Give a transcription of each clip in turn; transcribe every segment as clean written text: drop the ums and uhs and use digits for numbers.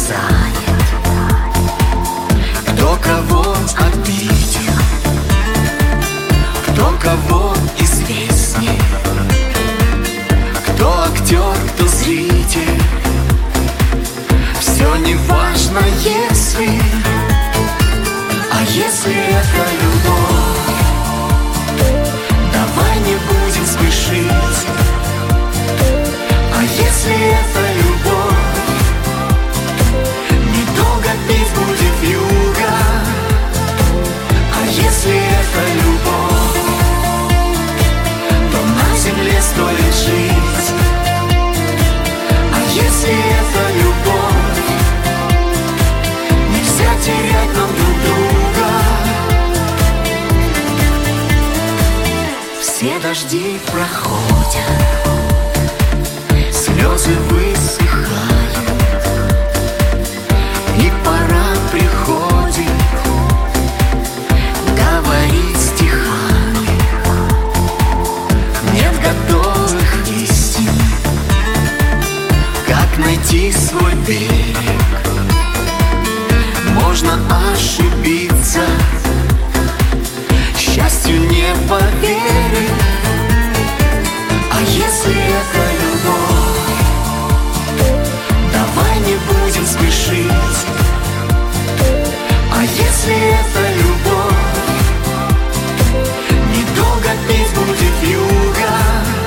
знает, кто кого обидел, кто кого известней, кто актер, кто зритель. Все не важно, если, а если это любовь, давай не будем спешить. А если это любовь, недолго пить будет вьюга. А если это любовь, то на земле стоит жить. А если это любовь, нельзя терять нам друг друга. Все дожди проходят, слезы высыхают, и пора приходит говорить стихами. Нет готовых истин, как найти свой берег. Можно ошибиться, счастью не поверить. А если это любовь, давай не будем спешить. А если это любовь, недолго пить будет вьюга.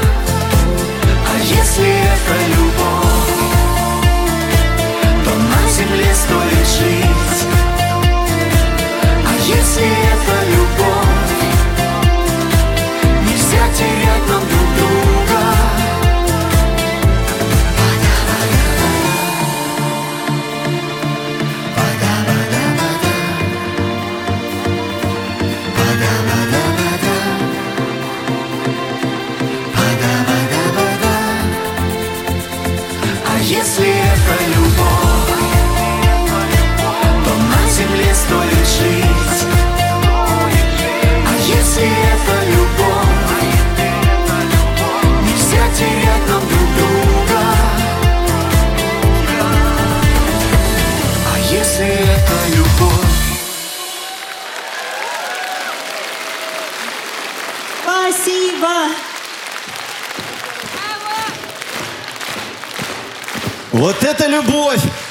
А если это любовь, то на земле стоит жить. А если это любовь, нельзя терять нам друг друга. А если это любовь, то на земле стоит жить. А если это любовь, нельзя терять нам друг друга. А если это любовь. Спасибо! Вот это любовь!